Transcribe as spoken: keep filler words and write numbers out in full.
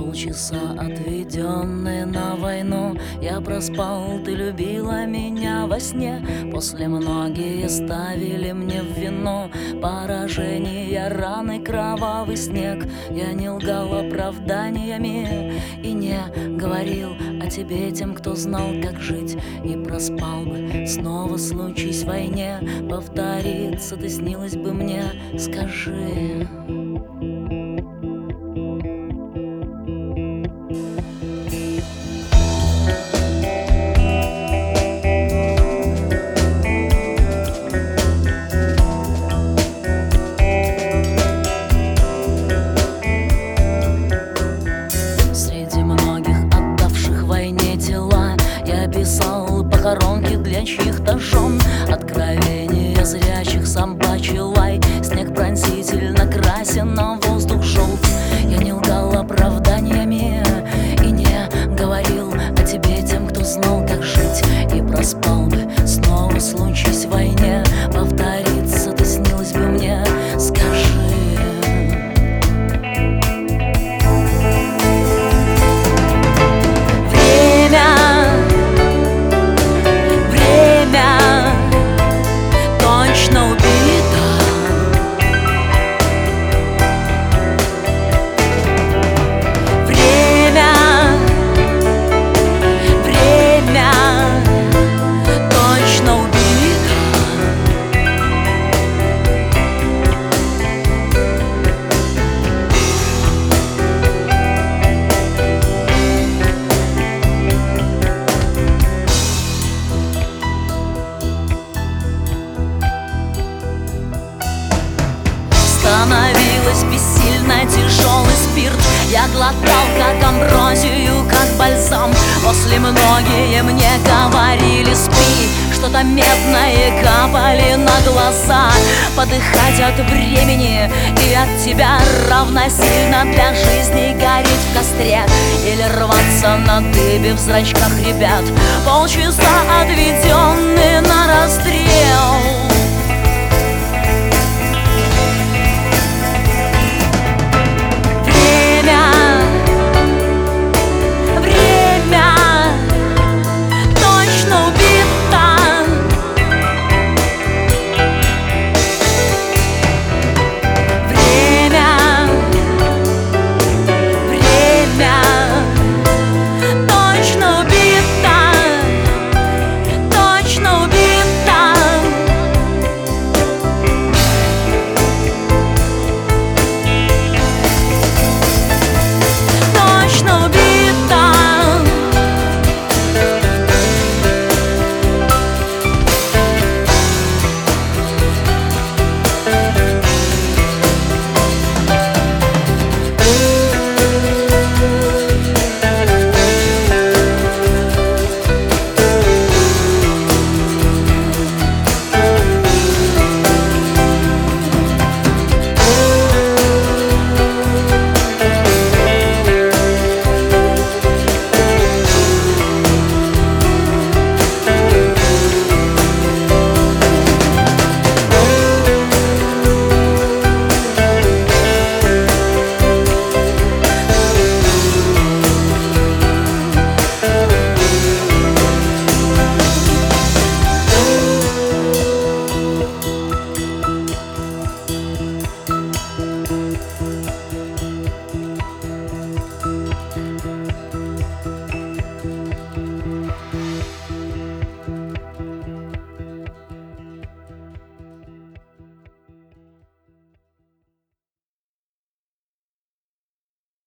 Полчаса отведенные на войну я проспал, ты любила меня во сне. После многие ставили мне в вину поражения, раны, кровавый снег. Я не лгал оправданиями и не говорил о тебе тем, кто знал, как жить. И проспал бы, снова случись в войне, повторится, ты снилась бы мне, скажи. Писал похоронки для чьих-то жен, откровения зрячих, собачий лай. Снег пронзительно красен, на воздух желт. Я не лгал оправданиями и не говорил о тебе тем, кто знал, как жить. И проспал бы, снова случись в войне, повторится, ты снилась бы мне, скажи. Становилось бессильно тяжелый спирт. Я глотал, как амброзию, как бальзам. После многие мне говорили: спи. Что-то медное капали на глаза. Подыхать от времени и от тебя равносильно для жизни гореть в костре или рваться на дыбе в зрачках ребят. Полчаса отведенные на расстрел.